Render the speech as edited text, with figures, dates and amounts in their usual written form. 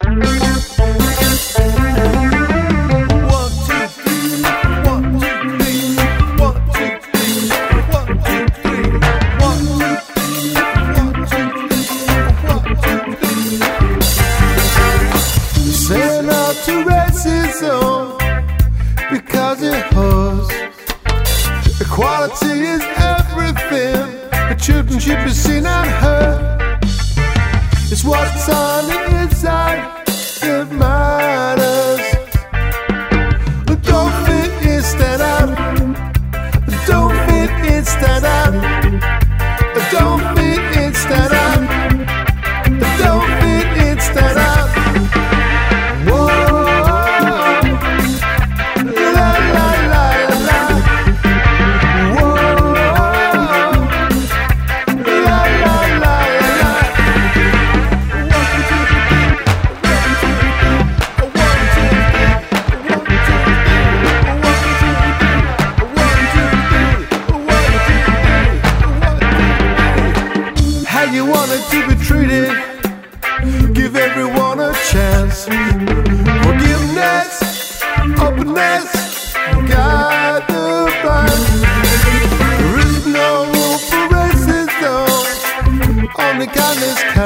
To racism because it hurts. Equality is everything. But children should be seen and heard. It's what's on the inside that matters. Don't fit in, stand out. Don't fit in, stand out. Don't fit in, stand out. Don't fit in, stand out. You wanted to be treated, give everyone a chance. Forgiveness, openness, guide the blind. There is no room for racism, only kindness.